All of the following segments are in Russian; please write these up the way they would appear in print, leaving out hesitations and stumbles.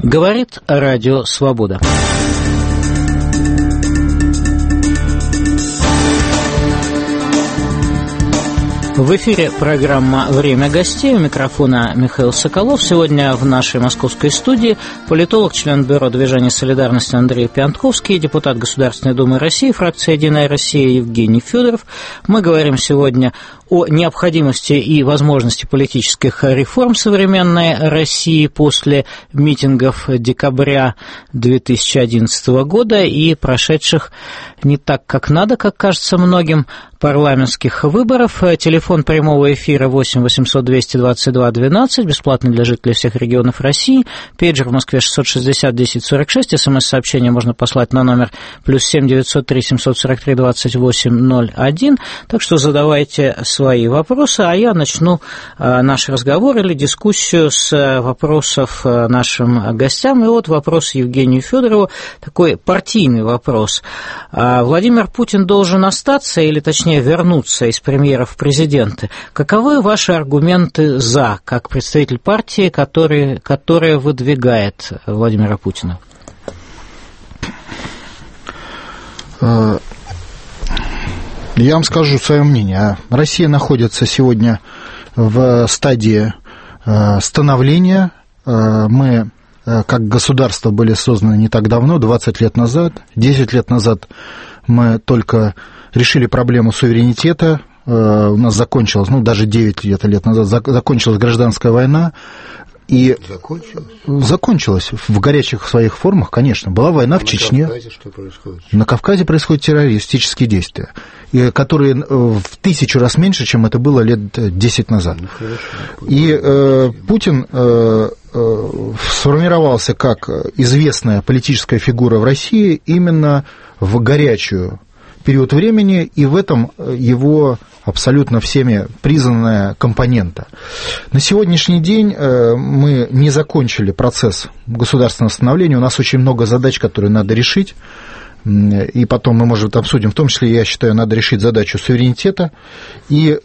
Говорит Радио Свобода. В эфире программа «Время гостей». У микрофона Михаил Соколов. Сегодня в нашей московской студии политолог, член Бюро движения «Солидарность» Андрей Пиантковский, депутат Государственной Думы России, фракция «Единая Россия» Евгений Федоров. Мы говорим сегодня о необходимости и возможности политических реформ современной России после митингов декабря 2011 года и прошедших не так, как надо, как кажется многим, парламентских выборов. Телефон прямого эфира 8 800 222 12, бесплатный для жителей всех регионов России. Пейджер в Москве 660 1046. СМС-сообщение можно послать на номер +7 903 743 28 01. Так что задавайте свои вопросы, а я начну наш разговор или дискуссию с вопросов нашим гостям. И вот вопрос Евгению Федорову, такой партийный вопрос. Владимир Путин должен остаться или, точнее, вернуться из премьера в президенты? Каковы ваши аргументы «за», как представитель партии, которая выдвигает Владимира Путина? Я вам скажу свое мнение. Россия находится сегодня в стадии становления. Мы, как государство, были созданы не так давно, 20 лет назад. 10 лет назад мы только решили проблему суверенитета. У нас закончилась, даже 9 лет назад закончилась гражданская война. И закончилась в горячих своих формах, конечно. Была война в Чечне. На Кавказе что происходит? На Кавказе происходят террористические действия, которые в 1000 раз меньше, чем это было лет 10 назад. И Путин сформировался как известная политическая фигура в России именно в горячую период времени, и в этом его абсолютно всеми признанная компонента. На сегодняшний день мы не закончили процесс государственного становления, у нас очень много задач, которые надо решить, и потом мы, может быть, обсудим, в том числе, я считаю, надо решить задачу суверенитета, и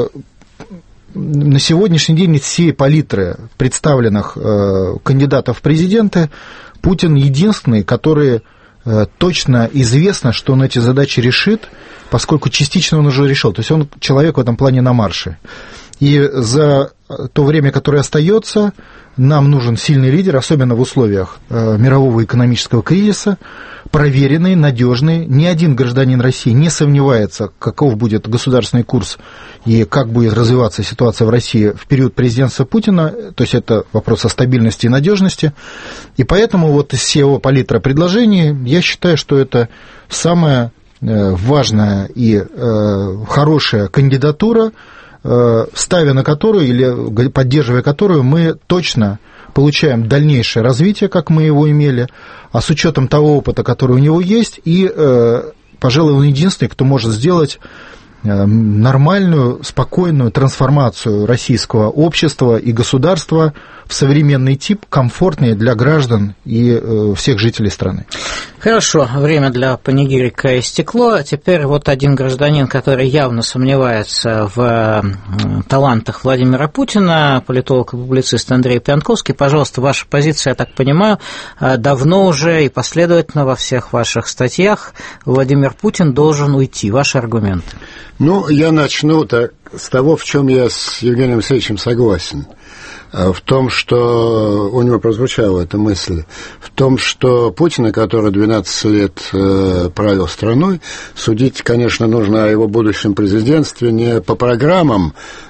на сегодняшний день из всей палитры представленных кандидатов в президенты Путин единственный, который точно известно, что он эти задачи решит, поскольку частично он уже решил. То есть он человек в этом плане на марше. И за то время, которое остается, нам нужен сильный лидер, особенно в условиях мирового экономического кризиса, проверенный, надежный. Ни один гражданин России не сомневается, каков будет государственный курс и как будет развиваться ситуация в России в период президентства Путина. То есть это вопрос о стабильности и надежности. И поэтому вот из всего палитра предложений я считаю, что это самая важная и хорошая кандидатура, ставя на которую или поддерживая которую мы точно получаем дальнейшее развитие, как мы его имели, а с учетом того опыта, который у него есть, и, пожалуй, он единственный, кто может сделать нормальную, спокойную трансформацию российского общества и государства в современный тип, комфортный для граждан и всех жителей страны. Хорошо, время для панигирика истекло. Теперь вот один гражданин, который явно сомневается в талантах Владимира Путина, политолог и публицист Андрей Пиантковский. Пожалуйста, ваша позиция, я так понимаю, давно уже и последовательно во всех ваших статьях: Владимир Путин должен уйти. Ваши аргументы? Я начну с того, в чем я с Евгением Алексеевичем согласен. В том, что у него прозвучала эта мысль, в том, что Путина, который 12 лет правил страной, судить, конечно, нужно о его будущем президентстве не по программам,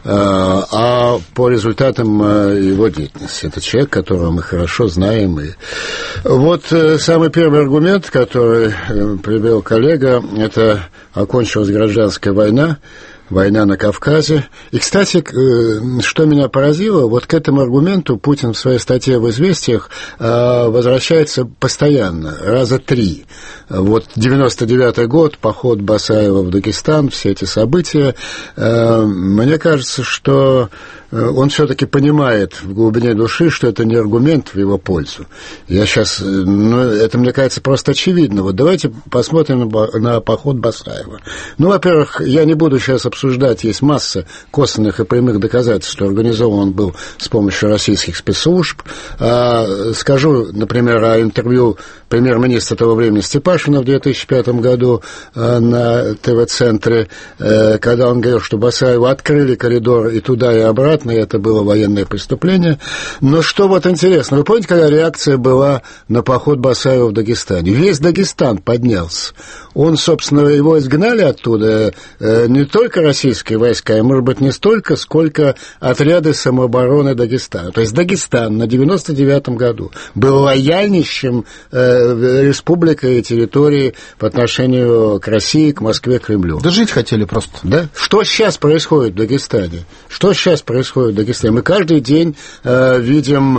а по результатам его деятельности. Это человек, которого мы хорошо знаем. И вот самый первый аргумент, который привел коллега, это окончилась гражданская война, война на Кавказе. И, кстати, что меня поразило, вот к этому аргументу Путин в своей статье в «Известиях» возвращается постоянно, раза 3. Вот 99-й год, поход Басаева в Дагестан, все эти события. Мне кажется, что он все-таки понимает в глубине души, что это не аргумент в его пользу. Я сейчас, это, мне кажется, просто очевидно. Вот давайте посмотрим на поход Басаева. Во-первых, я не буду сейчас обсуждать, есть масса косвенных и прямых доказательств, что организован он был с помощью российских спецслужб. Скажу, например, о интервью премьер-министра того времени Степашина в 2005 году на ТВ-центре, когда он говорил, что Басаеву открыли коридор и туда, и обратно, и это было военное преступление. Но что вот интересно, вы помните, какая реакция была на поход Басаева в Дагестане? Весь Дагестан поднялся. Он, собственно, его изгнали оттуда не только российские войска, и, может быть, не столько, сколько отряды самообороны Дагестана. То есть Дагестан на 99-м году был лояльнейшим республикой и территорией по отношению к России, к Москве, к Кремлю. Да жить хотели просто. Да? Что сейчас происходит в Дагестане? Что сейчас происходит в Дагестане? Мы каждый день видим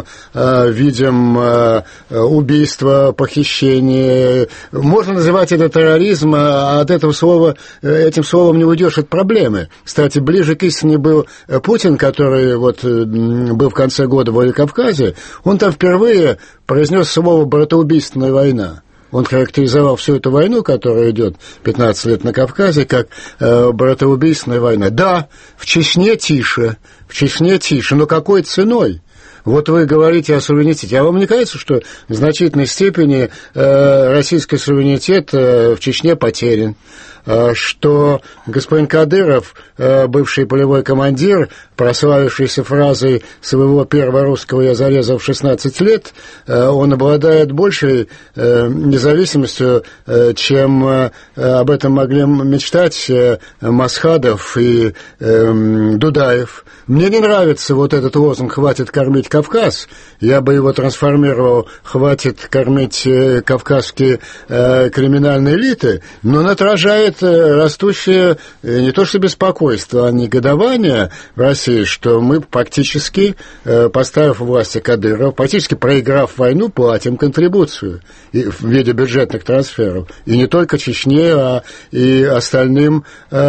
убийства, похищения. Можно называть это терроризм, а от этого слова, этим словом не уйдешь от проблемы. Кстати, ближе к истине был Путин, который вот был в конце года в Владикавказе. Он там впервые произнес слово «братоубийственная война». Он характеризовал всю эту войну, которая идет 15 лет на Кавказе, как братоубийственная война. Да, в Чечне тише, но какой ценой? Вот вы говорите о суверенитете. А вам не кажется, что в значительной степени российский суверенитет в Чечне потерян? Что господин Кадыров, бывший полевой командир, прославившийся фразой своего первого русского «я зарезал в 16 лет», он обладает большей независимостью, чем об этом могли мечтать Масхадов и Дудаев. Мне не нравится вот этот лозунг «хватит кормить Кавказ», я бы его трансформировал «хватит кормить кавказские криминальные элиты», но он отражает растущее не то что беспокойство, а негодование в России, что мы практически, поставив у власти Кадырова, практически проиграв войну, платим контрибуцию в виде бюджетных трансферов. И не только Чечне, а и остальным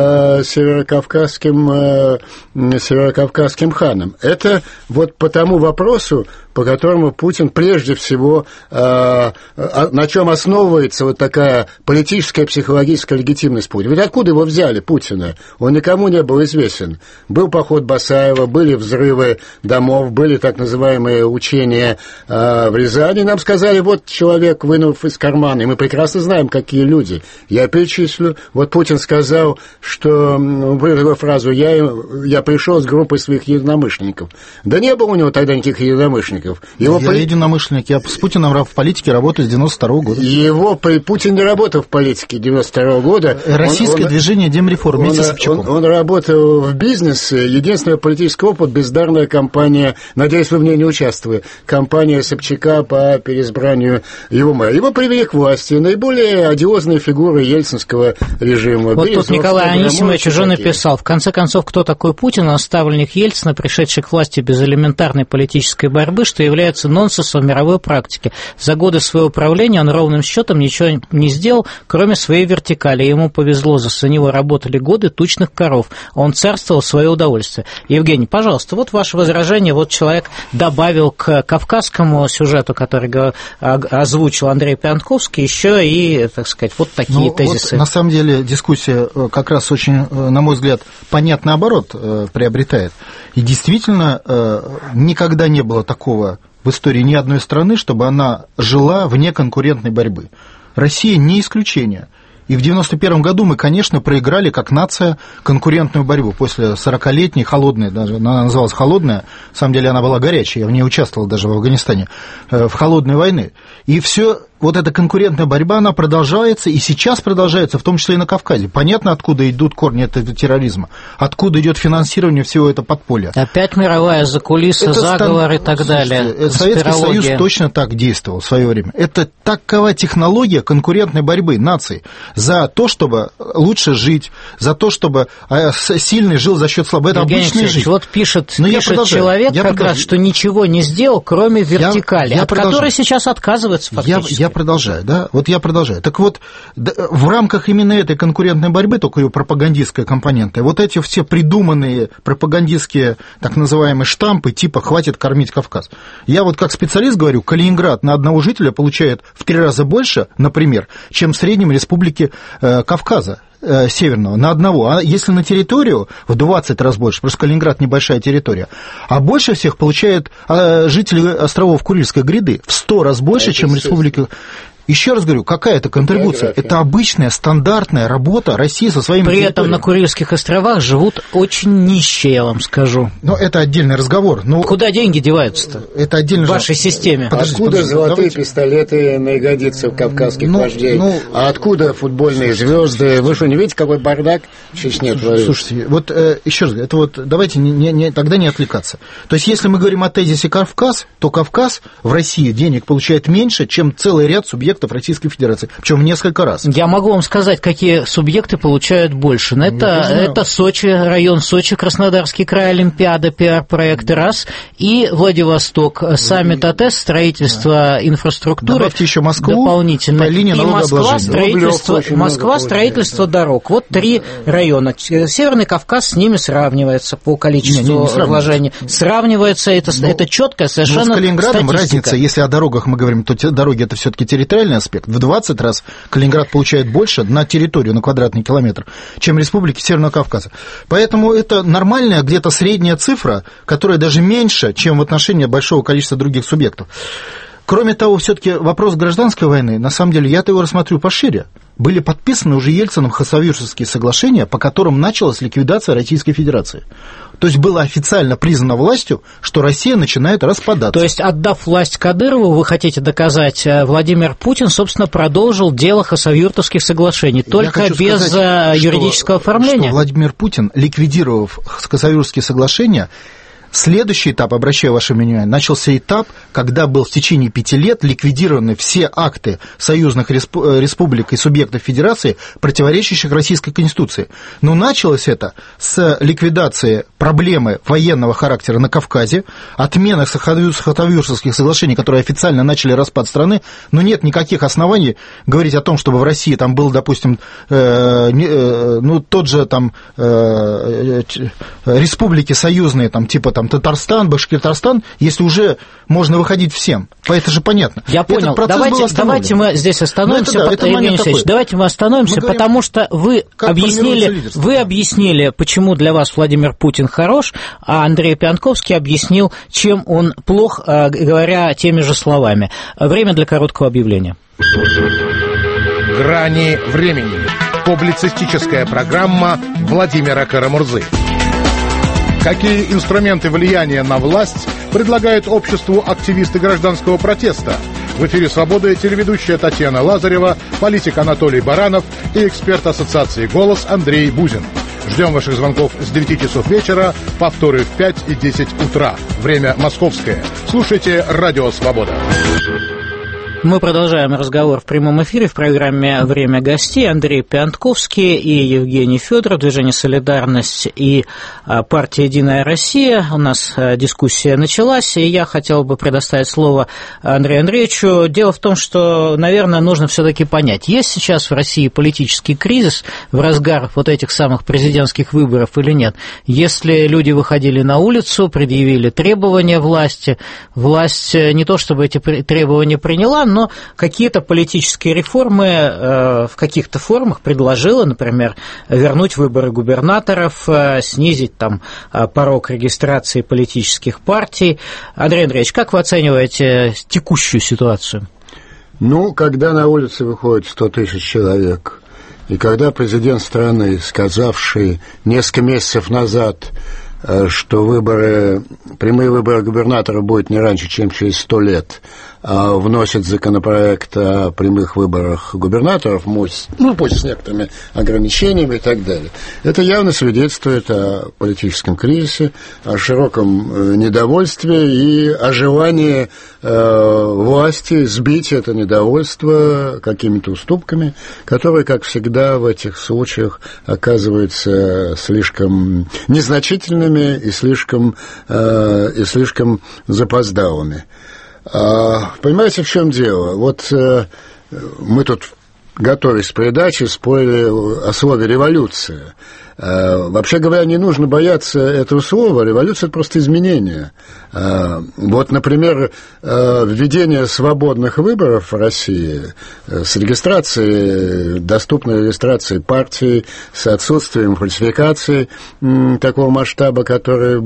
северокавказским ханам. Это вот по тому вопросу, по которому Путин прежде всего, на чем основывается вот такая политическая, психологическая легитимность Путина. Ведь откуда его взяли, Путина? Он никому не был известен. Был поход Басаева, были взрывы домов, были так называемые учения в Рязани. Нам сказали, вот человек, вынув из кармана, и мы прекрасно знаем, какие люди. Я перечислю. Вот Путин сказал, что, такую фразу, я пришел с группой своих единомышленников. Да не было у него тогда никаких единомышленников. Единомышленник. Я с Путиным в политике работаю с 92 года. Путин не работал в политике 92 года. Российское движение Демреформ вместе с Собчаком. Он работал в бизнесе. Единственный политический опыт — бездарная кампания, надеюсь, вы в ней не участвовали, кампания Собчака по переизбранию его мэра. Его привели к власти наиболее одиозные фигуры ельцинского режима. Вот тут Николай Анисимович уже написал: в конце концов, кто такой Путин? Он ставленник Ельцина, пришедший к власти без элементарной политической борьбы, что является нонсенсом в мировой практике. За годы своего правления он ровным счетом ничего не сделал, кроме своей вертикали. Ему повезло, за него работали годы тучных коров. Он царствовал в свое удовольствие. Евгений, пожалуйста, вот ваше возражение. Вот человек добавил к кавказскому сюжету, который озвучил Андрей Пиантковский, еще и, так сказать, вот такие тезисы. Вот, на самом деле дискуссия как раз очень, на мой взгляд, понятный оборот приобретает. И действительно, никогда не было такого в истории ни одной страны, чтобы она жила вне конкурентной борьбы. Россия не исключение. И в 1991 году мы, конечно, проиграли как нация конкурентную борьбу. После 40-летней, холодной, даже она называлась холодная, на самом деле она была горячая, я в ней участвовал даже в Афганистане, в холодной войны. И все вот эта конкурентная борьба, она продолжается, и сейчас продолжается, в том числе и на Кавказе. Понятно, откуда идут корни этого терроризма, откуда идет финансирование всего этого подполья. Опять мировая закулиса, заговор и так далее. Советский Союз точно так действовал в свое время. Это такова технология конкурентной борьбы наций за то, чтобы лучше жить, за то, чтобы сильный жил за счет слабого. Это обычная жизнь. Вот пишет человек раз, что ничего не сделал, кроме вертикали, от которой сейчас отказывается фактически. Я продолжаю, да? Вот я продолжаю. Так вот, в рамках именно этой конкурентной борьбы, только ее пропагандистская компонента, вот эти все придуманные пропагандистские так называемые штампы, типа «хватит кормить Кавказ». Я вот как специалист говорю, Калининград на одного жителя получает в 3 раза больше, например, чем в среднем республике Кавказа северного, на одного. А если на территорию, в 20 раз больше, просто Калининград небольшая территория, а больше всех получают жители островов Курильской гряды, в 100 раз больше, чем республика. Еще раз говорю, какая это контрибуция? Это обычная, стандартная работа России со своими территориями. При этом на Курильских островах живут очень нищие, я вам скажу. Но это отдельный разговор. Куда деньги деваются-то? Это отдельный в вашей системе. Откуда золотые пистолеты на ягодицах кавказских вождей? А откуда футбольные звезды? Вы что, не видите, какой бардак в Чечне творится? Слушайте, вот еще раз, это вот давайте тогда не отвлекаться. То есть, если мы говорим о тезисе Кавказ, то Кавказ в России денег получает меньше, чем целый ряд субъектов Российской Федерации, причем в несколько раз. Я могу вам сказать, какие субъекты получают больше. Это Сочи, район Сочи, Краснодарский край, Олимпиада, пиар-проекты, раз, и Владивосток, саммит АТЭС, строительство инфраструктуры. Добавьте еще Москву дополнительно. По линии налогообложения. Москва, строительство дорог. Вот 3 района. Северный Кавказ с ними сравнивается по количеству вложений. Сравнивается, это четко, совершенно с Калининградом статистика. Разница, если о дорогах мы говорим, то дороги это все-таки территориальный аспект. В 20 раз Калининград получает больше на территорию, на квадратный километр, чем республики Северного Кавказа. Поэтому это нормальная где-то средняя цифра, которая даже меньше, чем в отношении большого количества других субъектов. Кроме того, все-таки вопрос гражданской войны, на самом деле, я-то его рассмотрю пошире. Были подписаны уже Ельцином Хасавюрсовские соглашения, по которым началась ликвидация Российской Федерации. То есть было официально признано властью, что Россия начинает распадаться. То есть, отдав власть Кадырову, вы хотите доказать, Владимир Путин, собственно, продолжил дело Хасавюртовских соглашений, только без юридического оформления? Что Владимир Путин, ликвидировав Хасавюртовские соглашения, следующий этап, обращаю ваше внимание, начался этап, когда был в течение 5 лет ликвидированы все акты союзных республик и субъектов Федерации, противоречащих Российской Конституции. Но началось это с ликвидации проблемы военного характера на Кавказе, отмены Хасавюртовских соглашений, которые официально начали распад страны, но нет никаких оснований говорить о том, чтобы в России там был, допустим, тот же там республики союзные, там, типа там Татарстан, Башкортостан, если уже можно выходить всем. Это же понятно. Я понял. Давайте мы здесь остановимся, давайте мы остановимся, потому что вы объяснили, почему для вас Владимир Путин хорош, а Андрей Пиантковский объяснил, чем он плох, говоря теми же словами. Время для короткого объявления. «Грани времени». Публицистическая программа Владимира Карамурзы. Какие инструменты влияния на власть предлагают обществу активисты гражданского протеста? В эфире «Свобода» телеведущая Татьяна Лазарева, политик Анатолий Баранов и эксперт Ассоциации «Голос» Андрей Бузин. Ждем ваших звонков с 9 часов вечера, повторы в 5 и 10 утра. Время московское. Слушайте «Радио Свобода». Мы продолжаем разговор в прямом эфире в программе «Время гостей». Андрей Пиантковский и Евгений Федоров, движение «Солидарность» и партия «Единая Россия». У нас дискуссия началась, и я хотел бы предоставить слово Андрею Андреевичу. Дело в том, что, наверное, нужно все-таки понять, есть сейчас в России политический кризис в разгар вот этих самых президентских выборов или нет. Если люди выходили на улицу, предъявили требования власти, власть не то чтобы эти требования приняла, но какие-то политические реформы в каких-то формах предложила, например, вернуть выборы губернаторов, снизить там порог регистрации политических партий. Андрей Андреевич, как вы оцениваете текущую ситуацию? Когда на улице выходит 100 тысяч человек, и когда президент страны, сказавший несколько месяцев назад, что прямые выборы губернатора будут не раньше, чем через 100 лет, вносит законопроект о прямых выборах губернаторов, пусть с некоторыми ограничениями и так далее. Это явно свидетельствует о политическом кризисе, о широком недовольстве и о желании власти сбить это недовольство какими-то уступками, которые, как всегда в этих случаях, оказываются слишком незначительными и слишком запоздалыми. Понимаете, в чем дело? Вот мы тут, готовясь к передаче, спорили о слове «революция». Вообще говоря, не нужно бояться этого слова. Революция – это просто изменение. Вот, например, введение свободных выборов в России с регистрацией, доступной регистрацией партий, с отсутствием фальсификаций такого масштаба, которые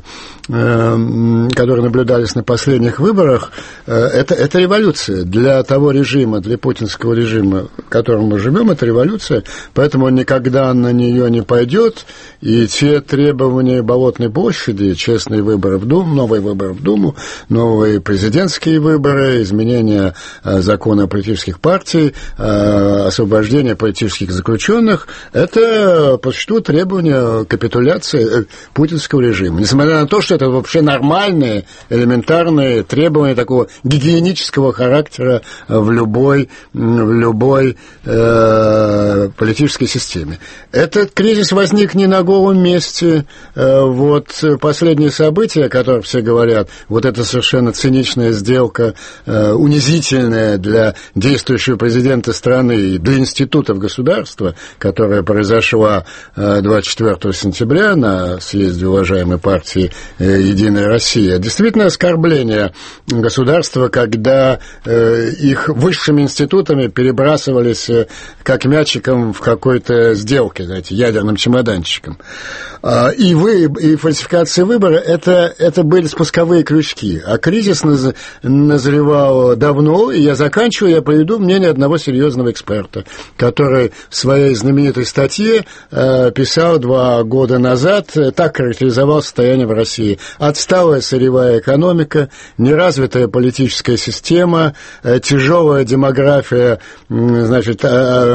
наблюдались на последних выборах, это революция. Для того режима, для путинского режима, в котором мы живем, это революция, поэтому он никогда на нее не пойдет. И те требования Болотной площади, честные выборы в Думу, новые выборы в Думу, новые президентские выборы, изменение закона о политических партиях, освобождение политических заключенных, это по существу требования капитуляции путинского режима. Несмотря на то, что это вообще нормальные, элементарные требования такого гигиенического характера в любой политической системе. Этот кризис возник не на голом месте. Вот последние события, о которых все говорят, вот эта совершенно циничная сделка, унизительная для действующего президента страны и для институтов государства, которая произошла 24 сентября на съезде уважаемой партии «Единая Россия», действительно оскорбление государства, когда их высшими институтами перебрасывались как мячиком в какой-то сделке, знаете, ядерным чемоданчиком. И фальсификация выбора это были спусковые крючки. А кризис назревал давно, и я приведу мнение одного серьезного эксперта, который в своей знаменитой статье писал 2 года назад, так характеризовал состояние в России. Отсталая сырьевая экономика, неразвитая политическая система, тяжелая демография, значит,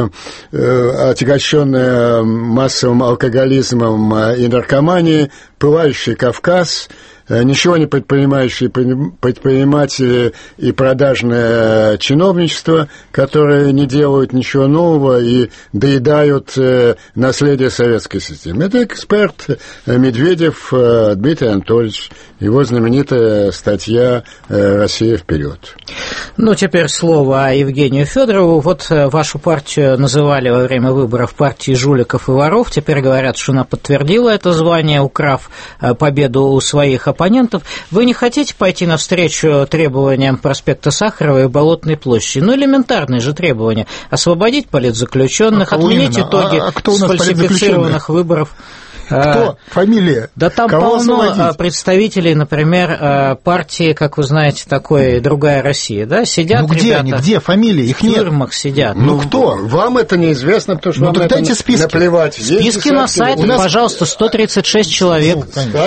отягощенная массовым алкоголизмом и наркоманией, пылающий Кавказ, ничего не предпринимающие предприниматели и продажное чиновничество, которые не делают ничего нового и доедают наследие советской системы. Это эксперт Медведев Дмитрий Анатольевич, его знаменитая статья «Россия вперед». Ну, теперь слово Евгению Федорову. Вот вашу партию называли во время выборов партией жуликов и воров. Теперь говорят, что она подтвердила это звание, украв победу у своих оппонентов. Вы не хотите пойти навстречу требованиям проспекта Сахарова и Болотной площади? Ну, элементарные же требования. Освободить политзаключенных, отменить итоги сфальсифицированных выборов. Кто? Фамилия? Да там кого полно освободить? Представителей, например, партии, как вы знаете, такой «Другая Россия», да, сидят ребята. Где фамилии? Их нет. В тюрьмах сидят. Ну, кто? Вам это неизвестно, потому что вам так это дайте списки. наплевать. Списки на сайте, пожалуйста, 136 человек.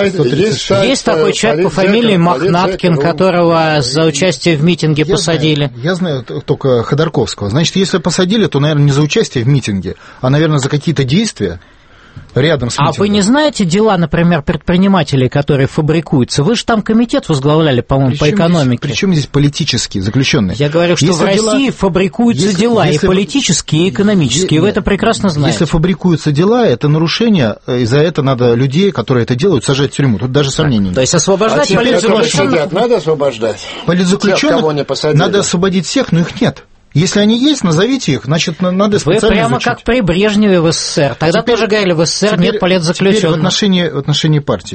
Есть такой человек по фамилии Мохнаткин, которого за участие в митинге посадили. Я знаю только Ходорковского. Значит, если посадили, то, наверное, не за участие в митинге, а, наверное, за какие-то действия рядом с митингом. А вы не знаете дела, например, предпринимателей, которые фабрикуются? Вы же там комитет возглавляли, по-моему, по экономике. Причем здесь политические заключенные? Я говорю, что в России фабрикуются дела, и политические, и экономические. Вы это прекрасно знаете. Если фабрикуются дела, это нарушение, и за это надо людей, которые это делают, сажать в тюрьму. Тут даже сомнений нет. То есть освобождать политзаключенных? Надо освобождать? Политзаключенных надо освободить всех, но их нет. Если они есть, назовите их, значит, надо специально Вы прямо изучить. Как при Брежневе в СССР. Тогда тоже говорили, в СССР нет политзаключенных. В отношении партии.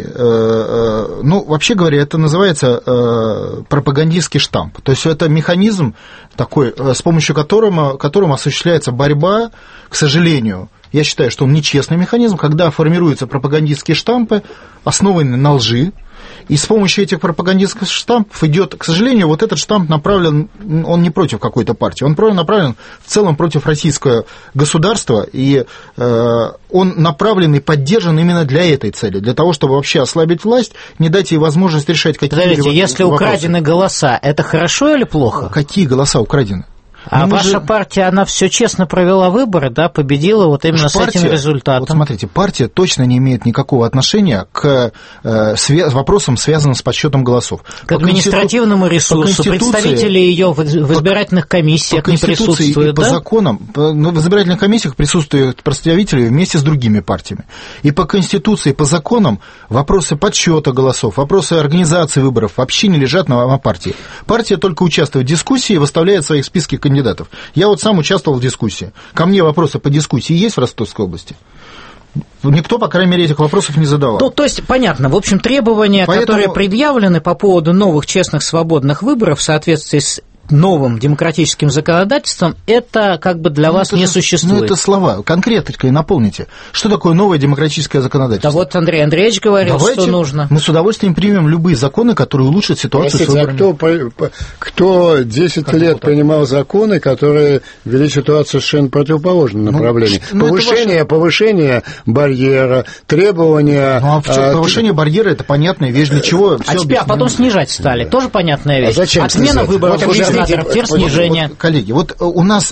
Ну, вообще говоря, это называется пропагандистский штамп. То есть это механизм такой, с помощью которым осуществляется борьба, к сожалению. Я считаю, что он нечестный механизм, когда формируются пропагандистские штампы, основанные на лжи, и с помощью этих пропагандистских штампов идет, к сожалению, вот этот штамп направлен, он не против какой-то партии, он направлен в целом против российского государства, и он направлен и поддержан именно для этой цели, для того, чтобы вообще ослабить власть, не дать ей возможность решать какие-то вопросы. Если украдены голоса, это хорошо или плохо? Какие голоса украдены? А ваша партия, она все честно провела выборы, да, победила вот именно с этим результатом. Вот смотрите, партия точно не имеет никакого отношения к вопросам, связанным с подсчетом голосов. К административному ресурсу. Представители ее в избирательных комиссиях не присутствуют, по законам, в избирательных комиссиях присутствуют представители вместе с другими партиями. И по Конституции, по законам вопросы подсчета голосов, вопросы организации выборов вообще не лежат на партии. Партия только участвует в дискуссии и выставляет в своих списках кандидатов. Я вот сам участвовал в дискуссии. Ко мне вопросы по дискуссии есть в Ростовской области? Никто, по крайней мере, этих вопросов не задавал. То есть, понятно, в общем, требования, которые предъявлены по поводу новых честных свободных выборов в соответствии с новым демократическим законодательством, это как бы для вас не существует. Это слова, конкретикой наполните. Что такое новое демократическое законодательство? Да вот Андрей Андреевич говорил, что нужно. Мы с удовольствием примем любые законы, которые улучшат ситуацию с выборами. Кто 10 лет принимал законы, которые вели ситуацию совершенно противоположном направлении? Повышение барьера, требования... повышение барьера, это понятная вещь, для чего... А потом снижать стали, тоже понятная вещь. Отмена выборов теперь снижение. Коллеги, вот у нас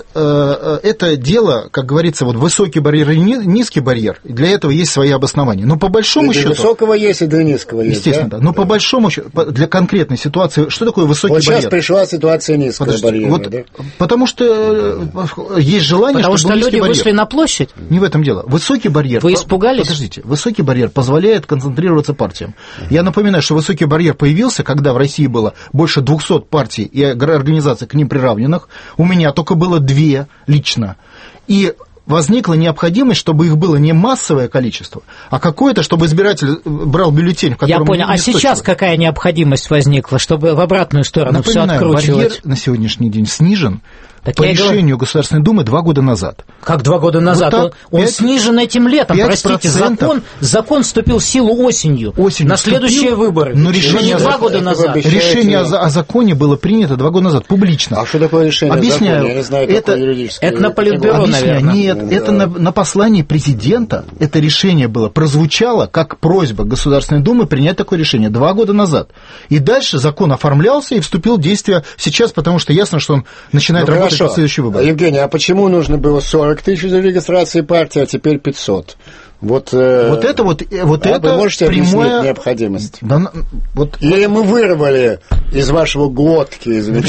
это дело, как говорится, вот высокий барьер и низкий барьер, для этого есть свои обоснования. Но по большому счету... Для высокого есть и для низкого есть. Естественно, да. Но по большому счету, для конкретной ситуации, что такое высокий барьер? Вот сейчас пришла ситуация низкого барьера, да? Потому что есть желание, потому что люди вышли на площадь? Не в этом дело. Высокий барьер... Вы испугались? Подождите. Высокий барьер позволяет концентрироваться партиям. Я напоминаю, что высокий барьер появился, когда в России было больше 200 партий и организаций к ним приравненных, у меня только было 2 лично, и возникла необходимость, чтобы их было не массовое количество, а какое-то, чтобы избиратель брал бюллетень, в котором... Я понял, а сейчас какая необходимость возникла, чтобы в обратную сторону все откручивать? Барьер на сегодняшний день снижен по решению Государственной Думы 2 года назад. Как 2 года назад? Вот он снижен этим летом. Простите, закон вступил в силу осенью на следующие выборы. Но решение 2 года назад. Решение о законе было принято 2 года назад, публично. А что такое решение о законе? Я не знаю, какое юридическое. Это на Политбюро, наверное. Нет, это на послании президента это решение было, прозвучало как просьба Государственной Думы принять такое решение 2 года назад. И дальше закон оформлялся и вступил в действие сейчас, потому что ясно, что он начинает работать. Евгений, а почему нужно было 40 тысяч для регистрации партии, а теперь 500? Вот это вы можете прямое... объяснить необходимость? Да, Или мы вырвали из вашего глотки,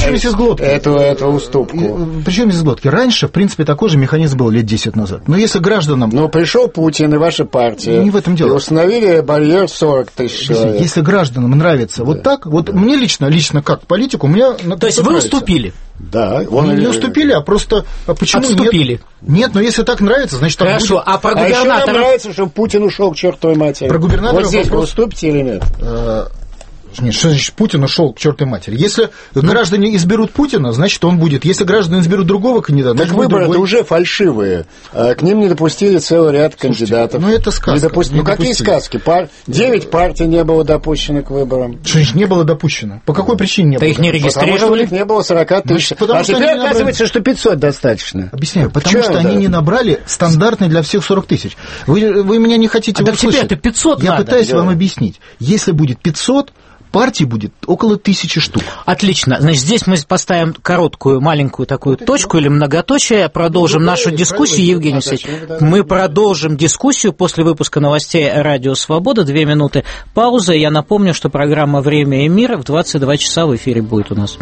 эту уступку? Причем из глотки? Раньше, в принципе, такой же механизм был лет 10 назад. Но если гражданам... Но пришел Путин и ваша партия. Не в этом дело. И установили барьер 40 тысяч человек. Если гражданам нравится вот так, вот мне лично как политику, мне... То есть вы уступили? Да. Не уступили, а просто... Почему отступили? Нет, но если так нравится, значит... Так хорошо, будет. А про губернатора... А еще нравится, что Путин ушел к чертовой матери. Про губернатора вот здесь вы уступите или нет? Нет, что значит Путин ушел к чертовой матери? Если граждане изберут Путина, значит он будет. Если граждане изберут другого кандидата, так выборы-то уже фальшивые. К ним не допустили целый ряд кандидатов. Ну это сказка. Какие сказки? 9 партий не было допущено к выборам. Что значит не было допущено? По какой причине не было? Их не регистрировали? Потому что у них не было 40 тысяч. А теперь оказывается, что 500 достаточно. Объясняю. Потому что они не набрали стандартный для всех 40 тысяч. Вы меня не хотите услышать. Так теперь это 500 Я пытаюсь вам объяснить. Если будет 500, партий будет около 1000 штук. Отлично. Значит, здесь мы поставим короткую, маленькую такую точку или многоточие, продолжим нашу дискуссию. Евгений Алексеевич, мы продолжим дискуссию после выпуска новостей «Радио Свобода». 2 минуты паузы. Я напомню, что программа «Время и мир» в 22 часа в эфире будет у нас.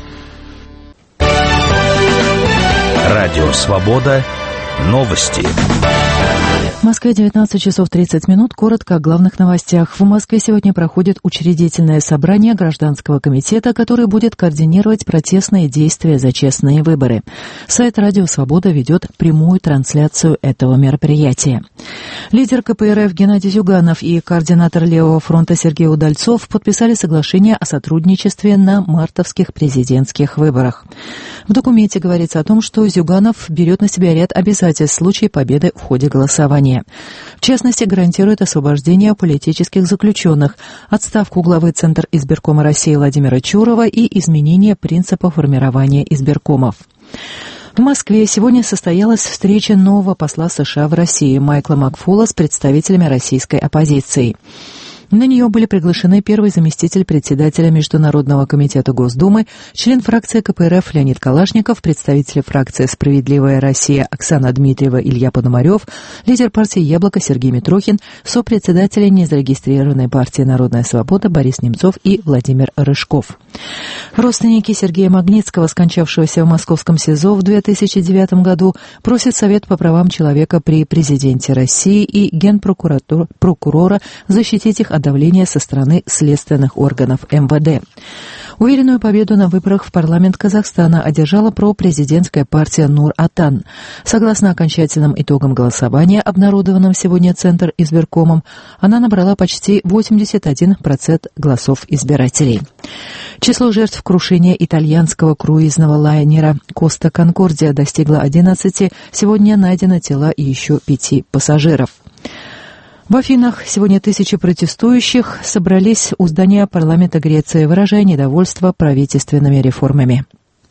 Радио Свобода. Новости. В Москве 19 часов 30 минут. Коротко о главных новостях. В Москве сегодня проходит учредительное собрание Гражданского комитета, который будет координировать протестные действия за честные выборы. Сайт «Радио Свобода» ведет прямую трансляцию этого мероприятия. Лидер КПРФ Геннадий Зюганов и координатор Левого фронта Сергей Удальцов подписали соглашение о сотрудничестве на мартовских президентских выборах. В документе говорится о том, что Зюганов берет на себя ряд обязательств в случае победы в ходе голосования. В частности, гарантирует освобождение политических заключенных, отставку главы Центра избиркома России Владимира Чурова и изменение принципа формирования избиркомов. В Москве сегодня состоялась встреча нового посла США в России Майкла Макфола с представителями российской оппозиции. На нее были приглашены первый заместитель председателя Международного комитета Госдумы, член фракции КПРФ Леонид Калашников, представители фракции «Справедливая Россия» Оксана Дмитриева, Илья Пономарев, лидер партии «Яблоко» Сергей Митрохин, сопредседатели незарегистрированной партии «Народная свобода» Борис Немцов и Владимир Рыжков. Родственники Сергея Магнитского, скончавшегося в московском СИЗО в 2009 году, просят Совет по правам человека при президенте России и генпрокурора защитить их от давления со стороны следственных органов МВД. Уверенную победу на выборах в парламент Казахстана одержала пропрезидентская партия Нур-Отан. Согласно окончательным итогам голосования, обнародованным сегодня Центр избиркомом, она набрала почти 81% голосов избирателей. Число жертв крушения итальянского круизного лайнера «Коста Конкордия» достигло 11. Сегодня найдено тела еще 5 пассажиров. В Афинах сегодня тысячи протестующих собрались у здания парламента Греции, выражая недовольство правительственными реформами.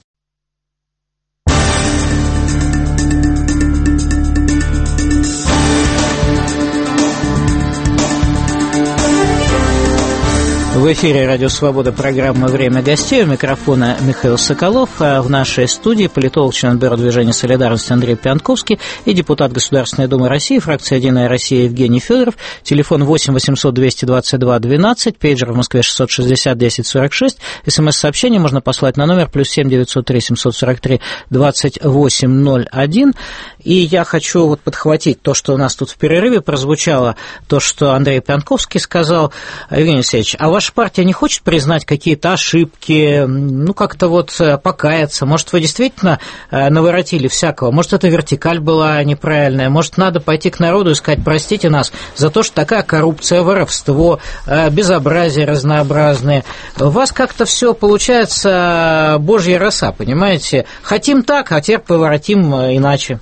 В эфире «Радио Свобода», программа «Время гостей». У микрофона Михаил Соколов. А в нашей студии политолог, член Бюро движения «Солидарность» Андрей Пиантковский и депутат Государственной Думы России, фракция «Единая Россия» Евгений Федоров. Телефон 8 800 222 12, пейджер в Москве 660 10 46. СМС-сообщение можно послать на номер +7 903 743 2801. И я хочу подхватить то, что у нас тут в перерыве прозвучало, то, что Андрей Пиантковский сказал. Евгений Алексеевич, а ваша партия не хочет признать какие-то ошибки, как-то покаяться? Может, вы действительно наворотили всякого? Может, эта вертикаль была неправильная? Может, надо пойти к народу и сказать: простите нас за то, что такая коррупция, воровство, безобразие разнообразные. У вас как-то все получается божья роса, понимаете? Хотим так, а теперь поворотим иначе.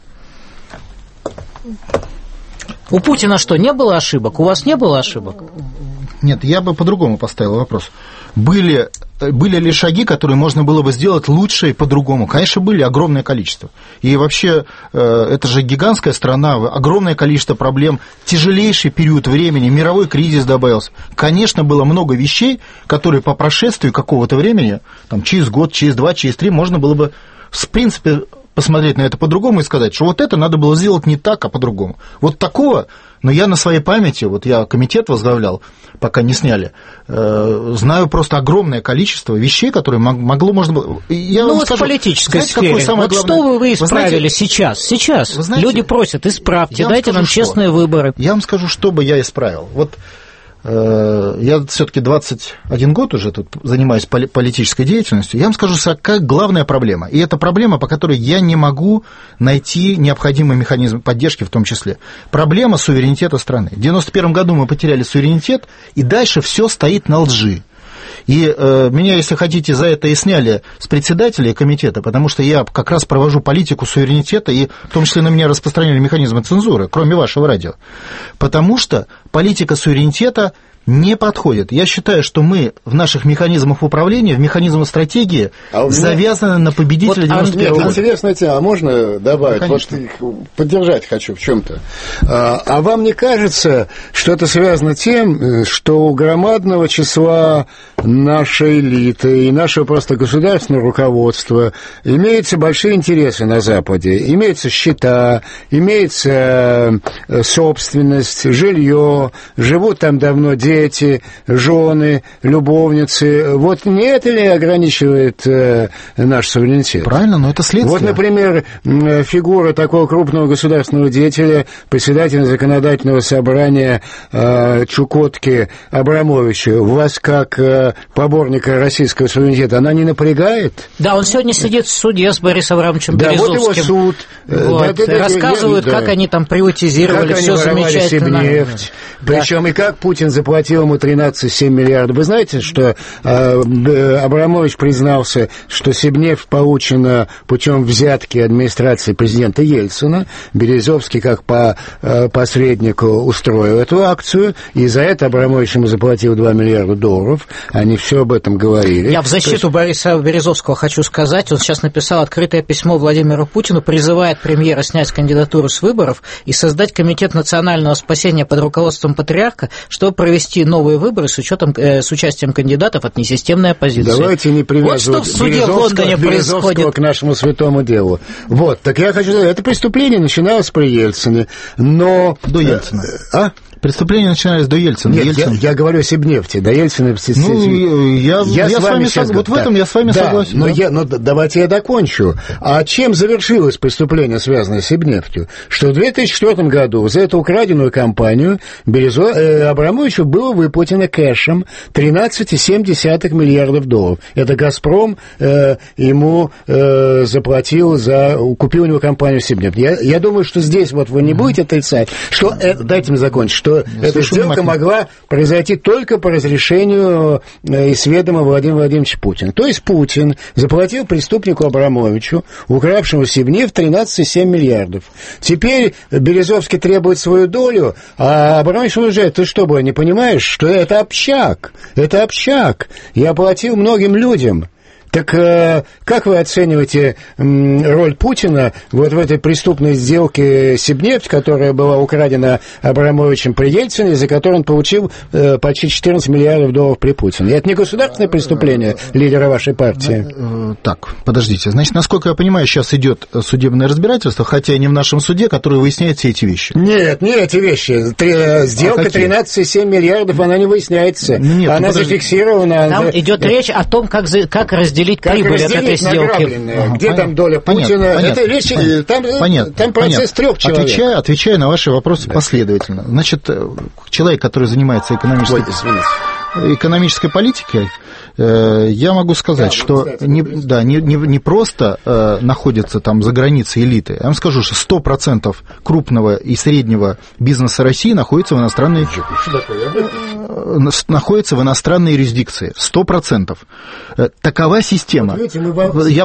У Путина что, не было ошибок? У вас не было ошибок? Нет, я бы по-другому поставил вопрос. Были ли шаги, которые можно было бы сделать лучше и по-другому? Конечно, были, огромное количество. И вообще, это же гигантская страна, огромное количество проблем, тяжелейший период времени, мировой кризис добавился. Конечно, было много вещей, которые по прошествию какого-то времени, через год, через 2, через 3, можно было бы, в принципе, посмотреть на это по-другому и сказать, что это надо было сделать не так, а по-другому. Такого, но я на своей памяти, я комитет возглавлял, пока не сняли, знаю просто огромное количество вещей, которые можно было... в политической сфере. Что вы исправили сейчас? Сейчас люди просят: исправьте, дайте нам честные выборы. Я вам скажу, что бы я исправил. Я все-таки 21 год уже тут занимаюсь политической деятельностью. Я вам скажу, какая главная проблема. И это проблема, по которой я не могу найти необходимый механизм поддержки в том числе. Проблема суверенитета страны. В 1991 году мы потеряли суверенитет, и дальше все стоит на лжи. И меня, если хотите, за это и сняли с председателя комитета, потому что я как раз провожу политику суверенитета, и в том числе на меня распространяли механизмы цензуры, кроме вашего радио. Потому что политика суверенитета не подходит. Я считаю, что мы в наших механизмах управления, в механизмах стратегии завязаны на победителя 91 года. Интересная тема, а можно добавить? Поддержать хочу в чем-то. А вам не кажется, что это связано тем, что у громадного числа нашей элиты и нашего просто государственного руководства имеются большие интересы на Западе, имеются счета, имеется собственность, жилье, живут там давно дети, жены, любовницы. Не это ли ограничивает наш суверенитет? Правильно, но это следствие. Например, фигура такого крупного государственного деятеля, председателя законодательного собрания Чукотки Абрамовича, вас как поборника российского суверенитета, она не напрягает? Да, он сегодня сидит в суде с Борисом Абрамовичем Березовским. Его суд. Рассказывают, как они там приватизировали, все замечательно. Себнефть. Причем и как Путин заплатил ему 13,7 миллиардов. Вы знаете, что Абрамович признался, что Себнефть получена путем взятки администрации президента Ельцина. Березовский, как посредник, устроил эту акцию, и за это Абрамович ему заплатил $2 миллиарда. Они все об этом говорили. Я в защиту Бориса Березовского хочу сказать. Он сейчас написал открытое письмо Владимиру Путину, призывая призывает премьера снять кандидатуру с выборов и создать комитет национального спасения под руководством патриарха, чтобы провести новые выборы с участием кандидатов от несистемной оппозиции. Давайте не привязывать Березовского к нашему святому делу. Вот, так я хочу сказать, это преступление начиналось при Ельцине, но... До Ельцина. Преступления начинались до Ельцина. Нет, я говорю о Сибнефти, до Ельцина. Я с вами согласен. Вот в этом я с вами согласен. Но давайте я докончу. А чем завершилось преступление, связанное с Сибнефтью? Что в 2004 году за эту украденную компанию Абрамовичу было выплачено кэшем $13,7 миллиардов. Это «Газпром» ему заплатил купил у него компанию Сибнефть. Я думаю, что здесь вот вы не будете отрицать, что... Дайте мне закончить, что эта сделка могла произойти только по разрешению из ведома Владимира Владимировича Путина. То есть Путин заплатил преступнику Абрамовичу, укравшему Сибнефть, 13,7 миллиардов. Теперь Березовский требует свою долю, а Абрамович уезжает. Ты что, не понимаешь, что это общак? Это общак. Я платил многим людям. Так как вы оцениваете роль Путина вот в этой преступной сделке Сибнефть, которая была украдена Абрамовичем при Ельцине, за которую он получил почти $14 миллиардов при Путине? Это не государственное преступление лидера вашей партии? Так, подождите. Значит, насколько я понимаю, сейчас идет судебное разбирательство, хотя и не в нашем суде, которое выясняет все эти вещи. Нет, не эти вещи. Сделка 13,7 миллиардов, она не выясняется. Нет, она зафиксирована. Там идет речь о том, как разделить прибыль от этой сделки. Где там доля Путина? Это речь, там процесс трех человек. Отвечаю на ваши вопросы последовательно. Значит, человек, который занимается экономической политикой, я могу сказать, что не просто находятся там за границей элиты. Я вам скажу, что 100% крупного и среднего бизнеса России находится в иностранной юрисдикции. 100%. Такова система. Я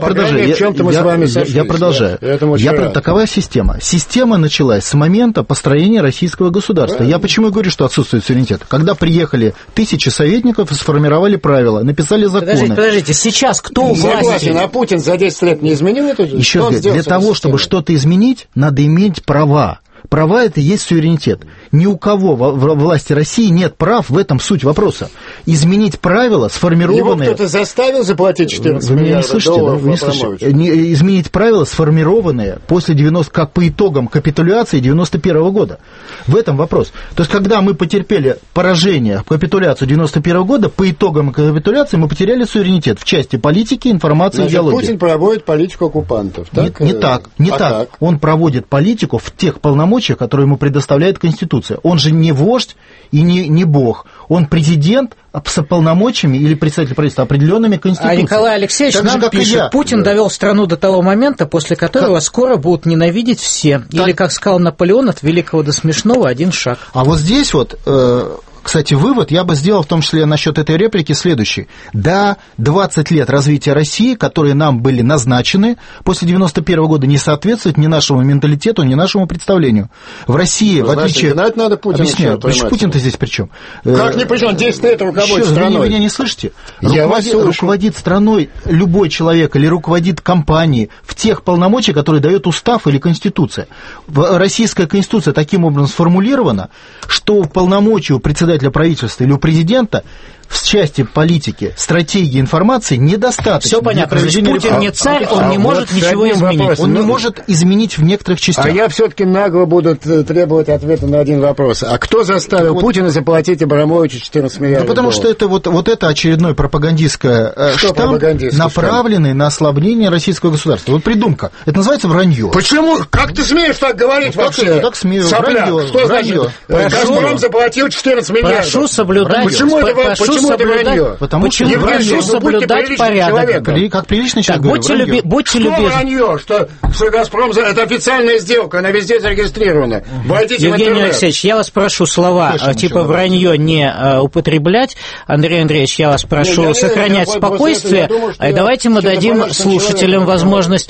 продолжаю. Такова система. Система началась с момента построения российского государства. Я почему говорю, что отсутствует суверенитет? Когда приехали тысячи советников и сформировали правила, написали законы. Подождите, сейчас кто у власти? Согласен, а Путин за 10 лет не изменил это? Еще раз, для того, чтобы что-то изменить, надо иметь права. Права – это и есть суверенитет. Ни у кого во власти России нет прав, в этом суть вопроса. Изменить правила, сформированные... Его кто-то заставил заплатить 14 миллиардов долларов? Вы не слышите? Изменить правила, сформированные как по итогам капитуляции 91 года. В этом вопрос. То есть, когда мы потерпели поражение в капитуляцию 91 года, по итогам капитуляции мы потеряли суверенитет в части политики, информации и идеологии. Путин проводит политику оккупантов, так? Не так. Он проводит политику в тех полномочиях, которые ему предоставляет Конституция. Он же не вождь и не бог. Он президент с полномочиями или представитель правительства, определенными Конституцией. А Николай Алексеевич нам пишет, Путин довел страну до того момента, после которого скоро будут ненавидеть все. Или, как сказал Наполеон, от великого до смешного один шаг. А вот здесь вот... Кстати, вывод я бы сделал в том числе насчет этой реплики следующий. Да, 20 лет развития России, которые нам были назначены после 91 года, не соответствуют ни нашему менталитету, ни нашему представлению. В России, в отличие... надо Путина. Объясняю, Путин-то здесь при чем? Как не при чем? 10 лет руководит страной. Вы меня не слышите? Руководит страной любой человек или руководит компанией в тех полномочиях, которые дает устав или Конституция. Российская Конституция таким образом сформулирована, что полномочия у председателя правительства или у президента в части политики, стратегии, информации недостаточно. Все понятно. Путин не царь, он не может ничего изменить. Он не может изменить в некоторых частях. А я все-таки нагло буду требовать ответа на один вопрос. А кто заставил Путина заплатить Абрамовичу 14 миллиардов? Потому что это вот это очередной пропагандистское штамп, направленный на ослабление российского государства. Вот придумка. Это называется вранье. Почему? Как ты смеешь так говорить вообще? Так смею. Вранье. Что значит? «Газпром» заплатил 14 миллиардов. Прошу соблюдать. Почему это вранье? Потому что прошу соблюдать порядок. Как приличный человек. Будьте любезны. Что вранье? Что «Газпром» это официальная сделка, она везде зарегистрирована. Войдите в интернет. Евгений Алексеевич, я вас прошу слова типа вранье не употреблять. Андрей Андреевич, я вас прошу сохранять спокойствие. Давайте мы дадим слушателям возможность.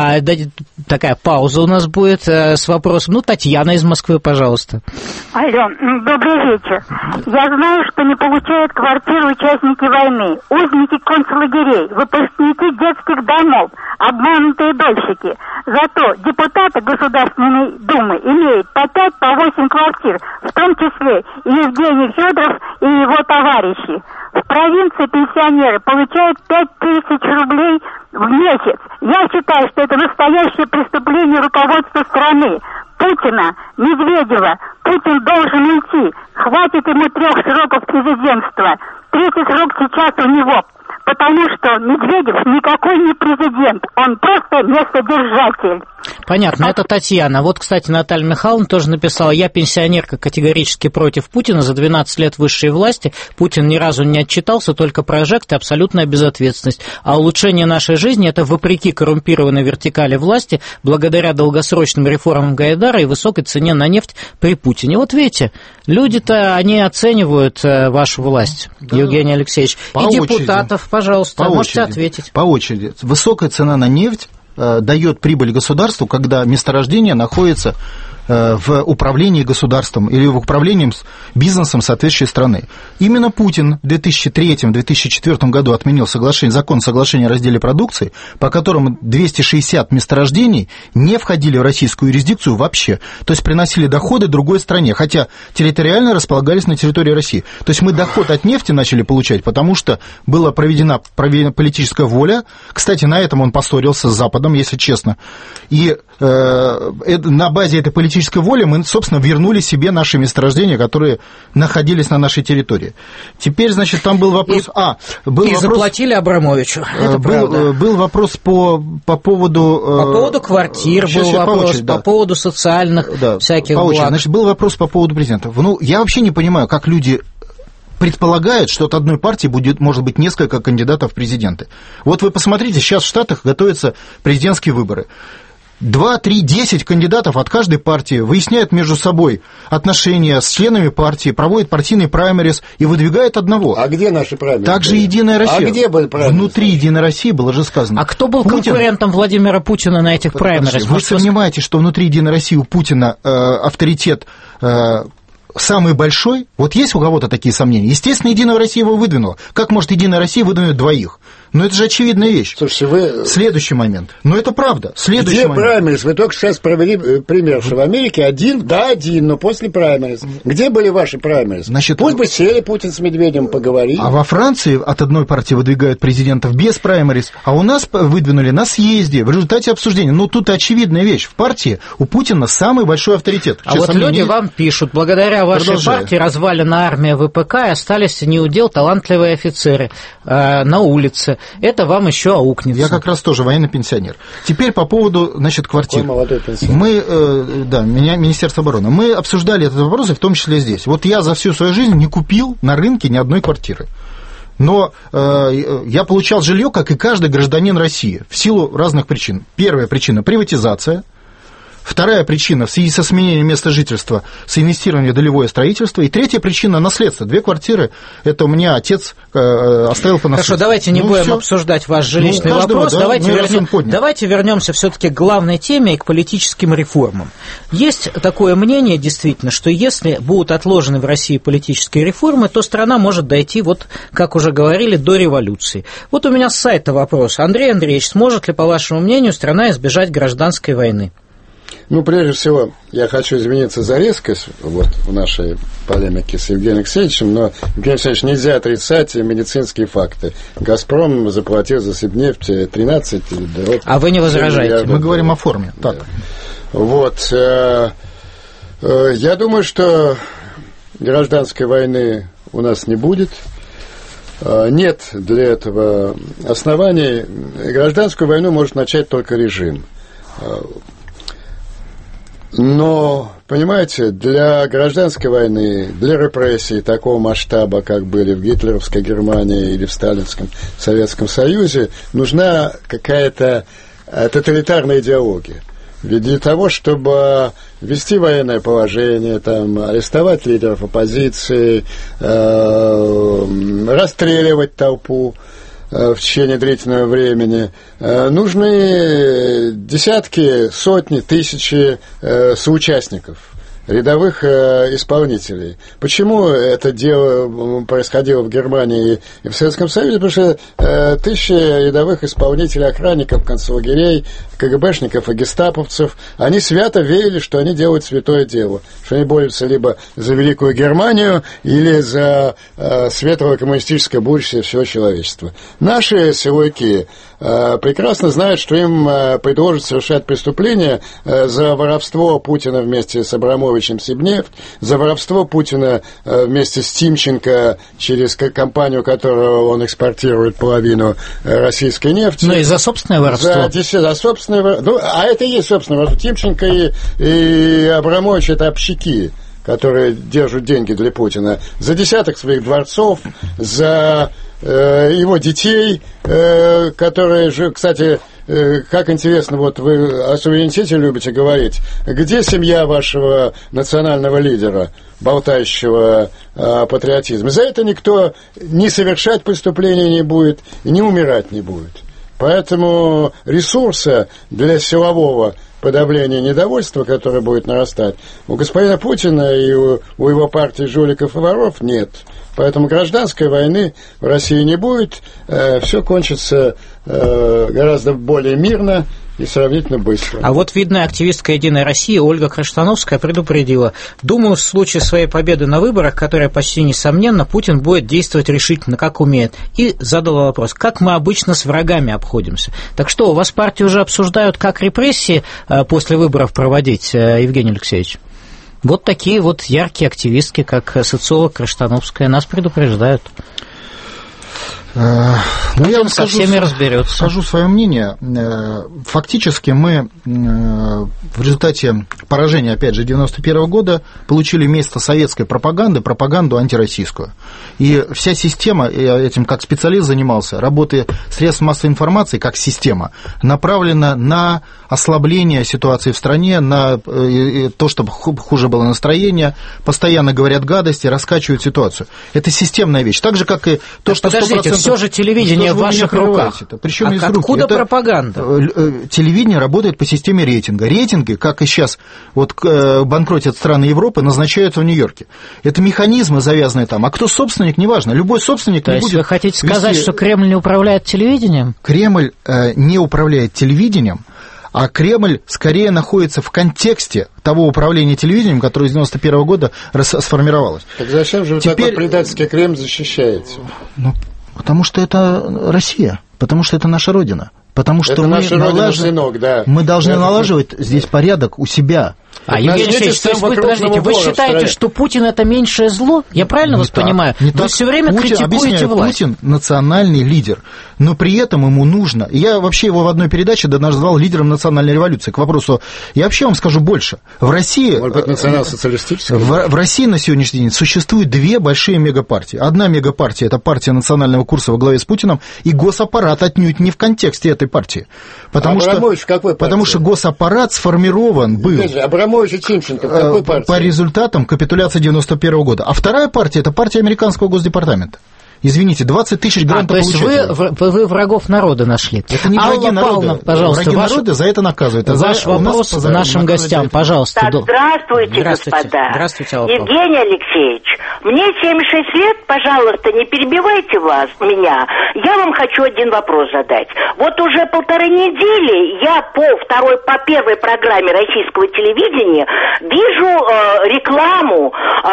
Такая пауза у нас будет с вопросом. Татьяна из Москвы, пожалуйста. Алло, добрый вечер. Я знаю, что не получают квартиры участники войны, узники концлагерей, выпускники детских домов, обманутые дольщики. Зато депутаты Государственной Думы имеют по 5, по 8 квартир, в том числе и Евгений Федоров и его товарищи. В провинции пенсионеры получают 5000 рублей в месяц. Я считаю, что это настоящее преступление руководства страны. Путина, Медведева, Путин должен уйти. Хватит ему 3 сроков президентства. 3-й срок сейчас у него. Потому что Медведев никакой не президент, он просто местодержатель. Понятно, это Татьяна. Вот, кстати, Наталья Михайловна тоже написала: я пенсионерка, категорически против Путина, за 12 лет высшей власти Путин ни разу не отчитался, только прожект и абсолютная безответственность. А улучшение нашей жизни – это вопреки коррумпированной вертикали власти, благодаря долгосрочным реформам Гайдара и высокой цене на нефть при Путине. Вот видите, люди-то, они оценивают вашу власть, да, Евгений Алексеевич. И депутатов, пожалуйста, можете ответить. По очереди. Высокая цена на нефть дает прибыль государству, когда месторождение находится в управлении государством или в управлении бизнесом соответствующей страны. Именно Путин в 2003-2004 году отменил закон о соглашении о разделе продукции, по которому 260 месторождений не входили в российскую юрисдикцию вообще, то есть приносили доходы другой стране, хотя территориально располагались на территории России. То есть мы доход от нефти начали получать, потому что была проведена политическая воля. Кстати, на этом он поссорился с Западом, если честно. И на базе этой политической воли мы, собственно, вернули себе наши месторождения, которые находились на нашей территории. Теперь, значит, там был вопрос... заплатили Абрамовичу. Был вопрос по поводу... По поводу квартир был вопрос, по поводу социальных всяких благ. Значит, был вопрос по поводу президентов. Я вообще не понимаю, как люди предполагают, что от одной партии может быть несколько кандидатов в президенты. Вот вы посмотрите, сейчас в Штатах готовятся президентские выборы. 2, 3, 10 кандидатов от каждой партии выясняют между собой отношения с членами партии, проводят партийный праймериз и выдвигают одного. А где наши праймериз? Также «Единая Россия». А где были праймериз? Внутри «Единой России» было же сказано. А кто был конкурентом Владимира Путина на этих праймеризах? Вы понимаете, что внутри «Единой России» у Путина авторитет самый большой? Вот есть у кого-то такие сомнения? Естественно, «Единая Россия» его выдвинула. Как может «Единая Россия» выдвинуть двоих? Ну, это же очевидная вещь. Слушайте, вы... Следующий момент. Ну, это правда. Где праймериз? Вы только сейчас провели пример, что в Америке один, но после праймериз. Где были ваши праймериз? Значит, пусть бы сели Путин с Медведевым, поговорили. А во Франции от одной партии выдвигают президентов без праймериз, а у нас выдвинули на съезде, в результате обсуждения. Ну, тут очевидная вещь. В партии у Путина самый большой авторитет. А вот люди вам пишут: благодаря вашей партии развалена армия ВПК, и остались неудел талантливые офицеры на улице. Это вам еще аукнется. Я как раз тоже военный пенсионер. Теперь по поводу, значит, квартир. Молодой пенсионер. Меня Министерство обороны. Мы обсуждали этот вопрос, и в том числе здесь. Вот я за всю свою жизнь не купил на рынке ни одной квартиры. Но я получал жилье, как и каждый гражданин России, в силу разных причин. Первая причина – приватизация. Вторая причина – в связи со сменением места жительства, с инвестированием в долевое строительство. И третья причина – наследство. 2 квартиры – это у меня отец оставил по наследству. Хорошо, давайте не будем обсуждать ваш жилищный вопрос. Давайте вернемся все-таки к главной теме и к политическим реформам. Есть такое мнение, действительно, что если будут отложены в России политические реформы, то страна может дойти, вот, как уже говорили, до революции. Вот у меня с сайта вопрос. Андрей Андреевич, сможет ли, по вашему мнению, страна избежать гражданской войны? Ну, прежде всего, я хочу извиниться за резкость в нашей полемике с Евгением Алексеевичем, но, Евгений Алексеевич, нельзя отрицать медицинские факты. «Газпром» заплатил за Сибнефть 13... А вы не возражаете? Мы говорим о форме. Так. Вот. Я думаю, что гражданской войны у нас не будет. Нет для этого оснований. Гражданскую войну может начать только режим. Но, понимаете, для гражданской войны, для репрессий такого масштаба, как были в гитлеровской Германии или в сталинском Советском Союзе, нужна какая-то тоталитарная идеология. Ведь для того, чтобы ввести военное положение, арестовать лидеров оппозиции, расстреливать толпу в течение длительного времени, нужны десятки, сотни, тысячи соучастников. рядовых исполнителей. Почему это дело происходило в Германии и в Советском Союзе? Потому что тысячи рядовых исполнителей, охранников, концлагерей, КГБшников и гестаповцев, они свято верили, что они делают святое дело, что они борются либо за Великую Германию или за светлое коммунистическое будущее всего человечества. Наши силовики прекрасно знают, что им предложат совершать преступления за воровство Путина вместе с Абрамовичем Сибнефть, за воровство Путина вместе с Тимченко через компанию, которую он экспортирует половину российской нефти. Ну и за собственное воровство. За собственное воровство. Ну, а это и есть собственное воровство. Тимченко и Абрамович – это общаки, которые держат деньги для Путина. За десяток своих дворцов, за его детей, которые же, кстати, как интересно, вот вы о суверенитете любите говорить. Где семья вашего национального лидера, болтающего патриотизм? За это никто ни совершать преступления не будет, ни умирать не будет. Поэтому ресурса для силового подавления недовольства, которое будет нарастать, у господина Путина и у его партии жуликов и воров нет. Поэтому гражданской войны в России не будет, все кончится гораздо более мирно и сравнительно быстро. А вот видная активистка «Единой России» Ольга Криштановская предупредила: думаю, в случае своей победы на выборах, которая почти несомненно, Путин будет действовать решительно, как умеет. И задала вопрос: как мы обычно с врагами обходимся? Так что, у вас партии уже обсуждают, как репрессии после выборов проводить, Евгений Алексеевич? Вот такие вот яркие активистки, как социолог Криштановская, нас предупреждают. Ну, я вам со всеми разберется. Скажу свое мнение. Фактически мы в результате поражения, опять же, 91 года получили вместо советской пропаганды пропаганду антироссийскую. И вся система, я этим как специалист занимался, работы средств массовой информации как система, направлена на ослабление ситуации в стране, на то, чтобы хуже было настроение, постоянно говорят гадости, раскачивают ситуацию. Это системная вещь. Так же, как и то, что 100%... Все же телевидение в ваших руках. Причем из рук. Откуда пропаганда? Телевидение работает по системе рейтинга. Рейтинги, как и сейчас вот банкротят страны Европы, назначаются в Нью-Йорке. Это механизмы завязаны там. А кто собственник, неважно. Любой собственник То не есть будет... вы хотите сказать, что Кремль не управляет телевидением? Кремль не управляет телевидением, а Кремль скорее находится в контексте того управления телевидением, которое с 91 года сформировалось. Так зачем же вы такой предательский Кремль защищаете? Ну, потому что это Россия, потому что это наша Родина, потому что мы должны налаживать здесь порядок у себя. Евгений Алексеевич, подождите, вы считаете, что Путин – это меньшее зло? Я правильно вас понимаю? Вы все время критикуете власть. Путин – национальный лидер, но при этом ему нужно... Я вообще его в одной передаче назвал лидером национальной революции. К вопросу, я вообще вам скажу больше. В России... Может быть, национал-социалистическая? В России на сегодняшний день существует две большие мегапартии. Одна мегапартия – это партия национального курса во главе с Путиным, и госаппарат отнюдь не в контексте этой партии. Потому что госаппарат сформирован был... Абрамович и Тимченко в какой партии? По результатам капитуляции 91 года. А вторая партия – это партия американского Госдепартамента. Извините, 20 тысяч грантов получают. То есть вы врагов народа нашли. Это не враги народа. Пожалуйста, враги народа за это наказывают. Ваш вопрос нашим гостям, пожалуйста. Здравствуйте, господа. Здравствуйте, Алла Павловна. Евгений Алексеевич, мне 76 лет, пожалуйста, не перебивайте меня. Я вам хочу один вопрос задать. Вот уже 1,5 недели я по первой программе российского телевидения вижу рекламу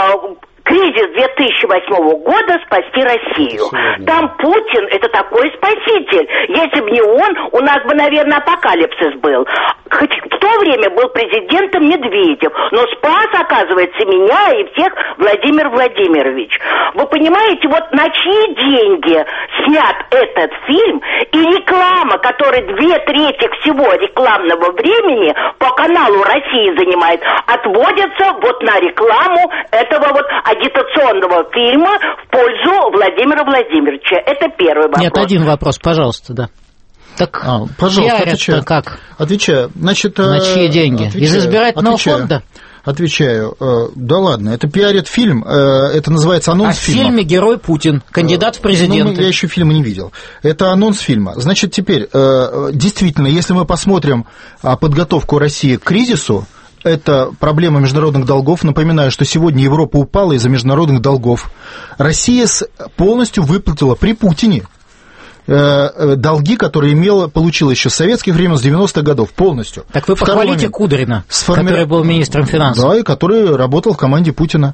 «Кризис 2008 года. Спасти Россию». Там Путин – это такой спаситель. Если бы не он, у нас бы, наверное, апокалипсис был. Хоть в то время был президентом Медведев, но спас, оказывается, меня и всех Владимир Владимирович. Вы понимаете, вот на чьи деньги снят этот фильм, и реклама, которая 2/3 всего рекламного времени по каналу России занимает, отводится вот на рекламу этого вот агитационного фильма в пользу Владимира Владимировича. Это первый вопрос. Нет, один вопрос, пожалуйста, да. Так пожалуйста, отвечаю. Как? Отвечаю. Значит, на чьи деньги? Из избирательного фонда? Отвечаю. Да ладно, это пиарит фильм, это называется анонс фильма. В фильме «Герой Путин», кандидат в президенты. Я еще фильма не видел. Это анонс фильма. Значит, теперь, действительно, если мы посмотрим подготовку России к кризису, это проблема международных долгов. Напоминаю, что сегодня Европа упала из-за международных долгов. Россия полностью выплатила при Путине долги, которые получила еще с советских времен, с 90-х годов, полностью. Так вы похвалите Кудрина, который был министром финансов. Да, и который работал в команде Путина.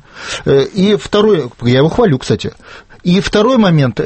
И второй, я его хвалю, кстати. И второй момент,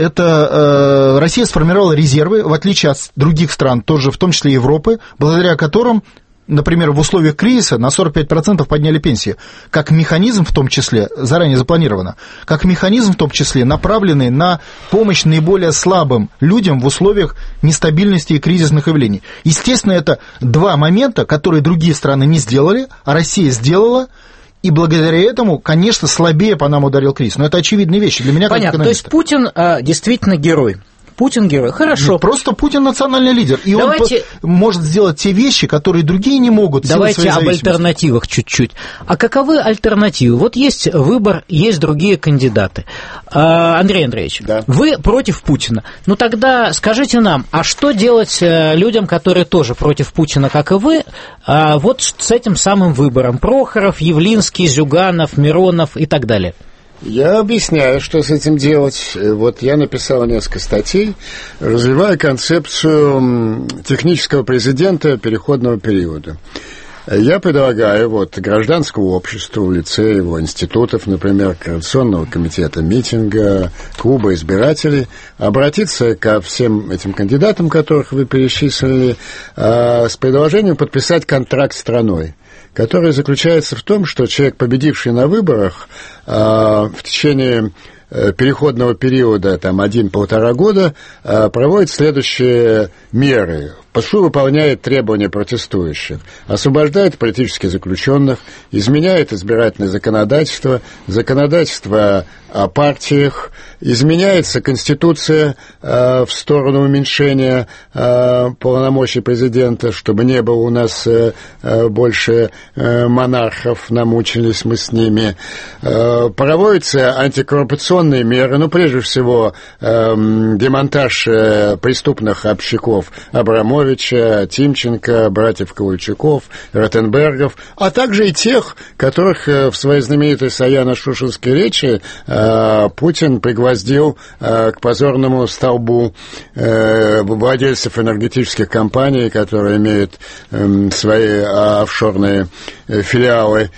это Россия сформировала резервы, в отличие от других стран, тоже в том числе Европы, благодаря которым, например, в условиях кризиса на 45% подняли пенсии, как механизм в том числе, заранее запланировано, как механизм в том числе, направленный на помощь наиболее слабым людям в условиях нестабильности и кризисных явлений. Естественно, это два момента, которые другие страны не сделали, а Россия сделала, и благодаря этому, конечно, слабее по нам ударил кризис. Но это очевидные вещи для меня как экономиста. Понятно, то есть Путин действительно герой. Путин герой. Хорошо. Просто Путин национальный лидер. И давайте... он может сделать те вещи, которые другие не могут. Давайте об альтернативах чуть-чуть. А каковы альтернативы? Вот есть выбор, есть другие кандидаты. Андрей Андреевич, да. Вы против Путина. Ну тогда скажите нам, а что делать людям, которые тоже против Путина, как и вы, вот с этим самым выбором? Прохоров, Явлинский, Зюганов, Миронов и так далее. Я объясняю, что с этим делать. Вот я написал несколько статей, развивая концепцию технического президента переходного периода. Я предлагаю гражданскому обществу в лице его институтов, например, Координационного комитета митинга, клуба избирателей, обратиться ко всем этим кандидатам, которых вы перечислили, с предложением подписать контракт с страной, который заключается в том, что человек, победивший на выборах, в течение переходного периода, 1-1,5 года, проводит следующие меры. Выполняет требования протестующих, освобождает политических заключенных, изменяет избирательное законодательство, законодательство о партиях, изменяется Конституция в сторону уменьшения полномочий президента, чтобы не было у нас больше монархов, намучились мы с ними. Проводятся антикоррупционные меры, прежде всего демонтаж преступных общаков Абрамовича, Тимченко, братьев Ковальчуков, Ротенбергов, а также и тех, которых в своей знаменитой Саяно-Шушенской речи Путин пригвоздил к позорному столбу владельцев энергетических компаний, которые имеют свои офшорные филиалы.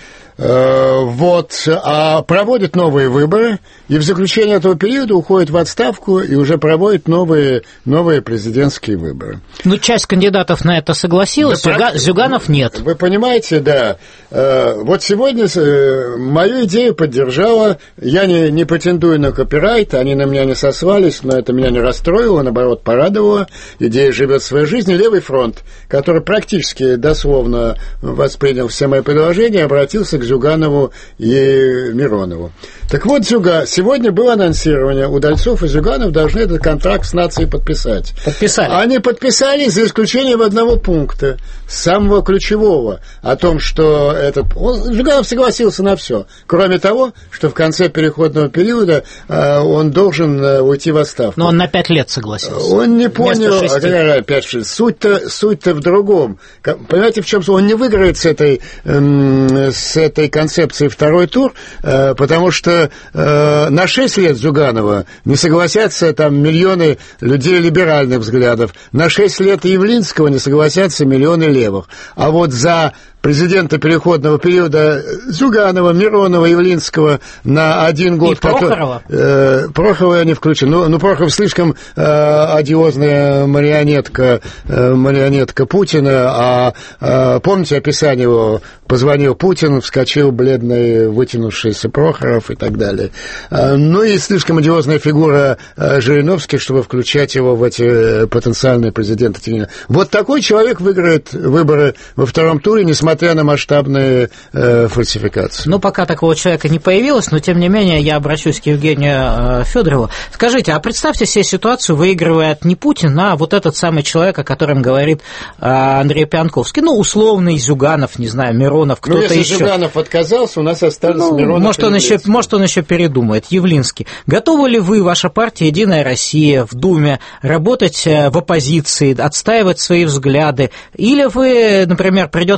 Проводит новые выборы, и в заключение этого периода уходит в отставку и уже проводит новые президентские выборы. Часть кандидатов на это согласилась, да, Зюганов нет. Вы понимаете, да. Сегодня мою идею поддержала, я не претендую на копирайт, они на меня не сослались, но это меня не расстроило, наоборот, порадовало. Идея живет своей жизнью. Левый фронт, который практически дословно воспринял все мои предложения, обратился к Зюганову и Миронову. Так вот, сегодня было анонсирование, Удальцов и Зюганов должны этот контракт с нацией подписать. Подписали. Они подписали, за исключением одного пункта, самого ключевого, о том, что Зюганов согласился на все, кроме того, что в конце переходного периода он должен уйти в отставку. Но он на 5 лет согласился. Он не понял, 5-6. Суть-то в другом. Понимаете, в чем он не выиграет с этой концепцией второй тур, потому что на 6 лет Зюганова не согласятся миллионы людей либеральных взглядов, на 6 лет Явлинского не согласятся миллионы левых. А вот за президента переходного периода Зюганова, Миронова, Явлинского на 1 год... И Прохорова? Прохорова я не включу. Прохоров слишком одиозная марионетка Путина. Помните описание его? Позвонил Путин, вскочил бледный, вытянувшийся Прохоров и так далее. И слишком одиозная фигура Жириновский, чтобы включать его в эти потенциальные президенты. Вот такой человек выиграет выборы во втором туре, несмотря на масштабные фальсификации. Пока такого человека не появилось, но тем не менее я обращусь к Евгению Федорову. Скажите, а представьте себе ситуацию, выигрывает не Путин, а вот этот самый человек, о котором говорит Андрей Пиантковский. Условный Зюганов, не знаю, Миронов, кто-то еще. Если Зюганов отказался, у нас остались Миронов. Может, он еще передумает. Явлинский. Готовы ли вы, ваша партия «Единая Россия» в Думе работать в оппозиции, отстаивать свои взгляды? Или вы, например, придет к власти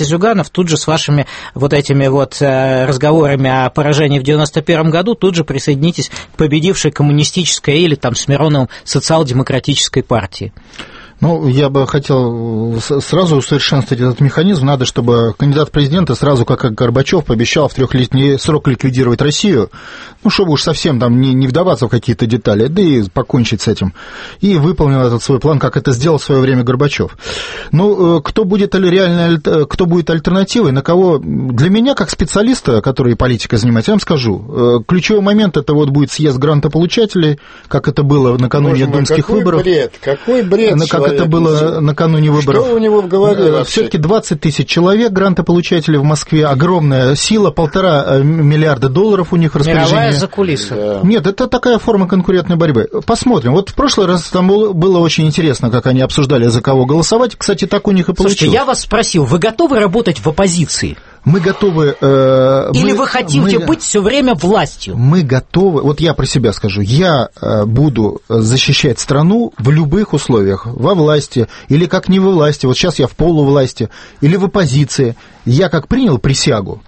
Зюганов тут же с вашими вот этими вот разговорами о поражении в 91 году тут же присоединитесь к победившей коммунистической или там с Мироновым социал-демократической партии. Ну, я бы хотел сразу усовершенствовать этот механизм. Надо, чтобы кандидат в президенты сразу, как и Горбачев, пообещал в 3-летний срок ликвидировать Россию, ну, чтобы уж совсем там не вдаваться в какие-то детали, да и покончить с этим. И выполнил этот свой план, как это сделал в свое время Горбачев. Ну, кто будет альтернативой, на кого? Для меня, как специалиста, который политикой занимается, я вам скажу, ключевой момент это вот будет съезд грантополучателей, как это было накануне думских выборов. Какой бред? Как это было накануне выборов. Что у него в голове? Все-таки 20 тысяч человек грантополучателей в Москве, огромная сила, $1,5 миллиарда у них в распоряжении. Мировая закулиса. Да. Нет, это такая форма конкурентной борьбы. Посмотрим. Вот в прошлый раз там было очень интересно, как они обсуждали, за кого голосовать. Кстати, так у них и получилось. Слушайте, я вас спросил, вы готовы работать в оппозиции? Мы готовы... Или вы хотите быть все время властью? Мы готовы... Вот я про себя скажу. Я буду защищать страну в любых условиях. Во власти, или как не во власти. Вот сейчас я в полувласти, или в оппозиции. Я как принял присягу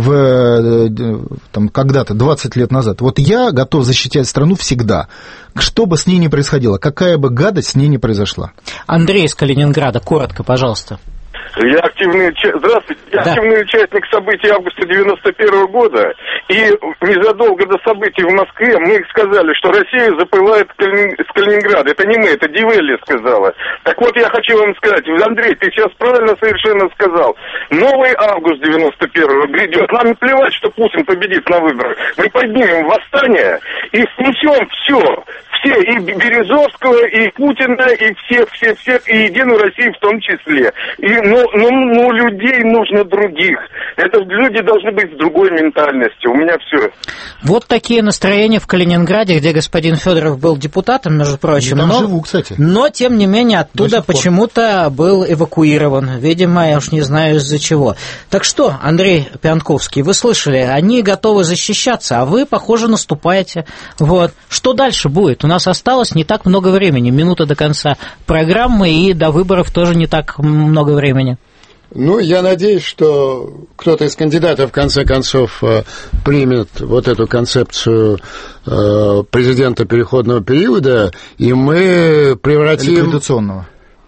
там, когда-то, 20 лет назад, вот я готов защищать страну всегда, что бы с ней ни происходило, какая бы гадость с ней ни произошла. Андрей из Калининграда, коротко, пожалуйста. Здравствуйте, я активный участник событий августа 91 года, и незадолго до событий в Москве мы сказали, что Россия запылает с Калининграда. Это не мы, это Дивелли сказала. Так вот, я хочу вам сказать, Андрей, ты сейчас правильно совершенно сказал. Новый август 91-го грядет. Нам не плевать, что Путин победит на выборах. Мы поднимем восстание и снесем все, и Березовского, и Путина, и всех, и Единую Россию в том числе. Но людей нужно других. Это люди должны быть с другой ментальностью. У меня все. Вот такие настроения в Калининграде, где господин Федоров был депутатом, между прочим. Я там живу, кстати. Но, тем не менее, оттуда почему-то был эвакуирован. Видимо, я уж не знаю из-за чего. Так что, Андрей Пиантковский, вы слышали, они готовы защищаться, а вы, похоже, наступаете. Вот. Что дальше будет? У нас осталось не так много времени. Минута до конца программы, и до выборов тоже не так много времени. Ну, я надеюсь, что кто-то из кандидатов, в конце концов, примет вот эту концепцию президента переходного периода, и мы превратим... Ликвидационного.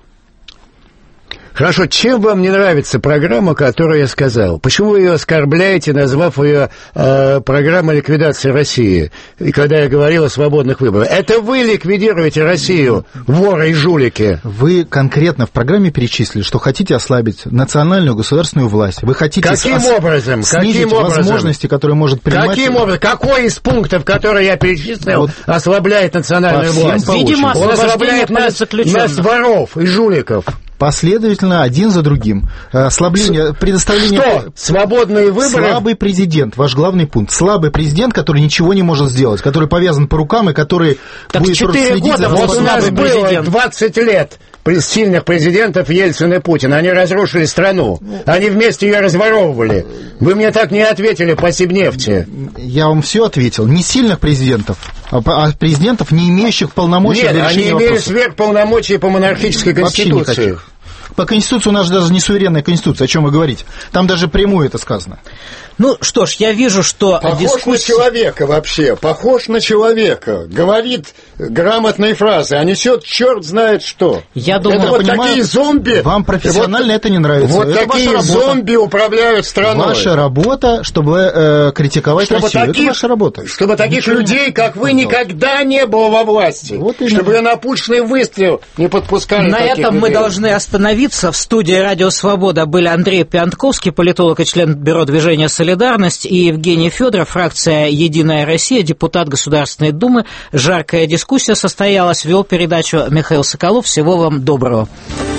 Хорошо, чем вам не нравится программа, которую я сказал? Почему вы ее оскорбляете, назвав ее программой ликвидации России? И когда я говорил о свободных выборах. Это вы ликвидируете Россию, воры и жулики. Вы конкретно в программе перечислили, что хотите ослабить национальную государственную власть. Вы хотите снизить возможности, которые может принимать... Каким образом? Какой из пунктов, которые я перечислил, ослабляет национальную власть? Видимо, он ослабляет нас воров и жуликов. Последовательно, один за другим. Ослабление, предоставление... Что? Свободные выборы? Слабый президент, ваш главный пункт. Слабый президент, который ничего не может сделать, который повязан по рукам и который будет следить за... Вот у нас было 20 лет сильных президентов Ельцин и Путин. Они разрушили страну. Они вместе ее разворовывали. Вы мне так не ответили по Сибнефти. Я вам все ответил. Не сильных президентов, а президентов, не имеющих полномочий для решения вопросов. Нет, они имеют сверхполномочия по монархической конституции. По Конституции у нас даже не суверенная Конституция, о чем вы говорите. Там даже прямую это сказано. Ну, что ж, я вижу, что... Похож на человека вообще, похож на человека. Говорит грамотные фразы, а несет черт знает что. Я думаю, это вот такие зомби... Вам профессионально это не нравится. Вот это такие зомби управляют страной. Ваша работа, чтобы критиковать Россию. Это ваша работа. Чтобы таких людей, как вы, никогда не было во власти. Вот чтобы на пушечный выстрел не подпускали. На этом мы должны остановиться. В студии «Радио Свобода» были Андрей Пиантковский, политолог и член Бюро движения «Солидарность», и Евгений Федоров, фракция «Единая Россия», депутат Государственной Думы. Жаркая дискуссия состоялась, вел передачу Михаил Соколов. Всего вам доброго.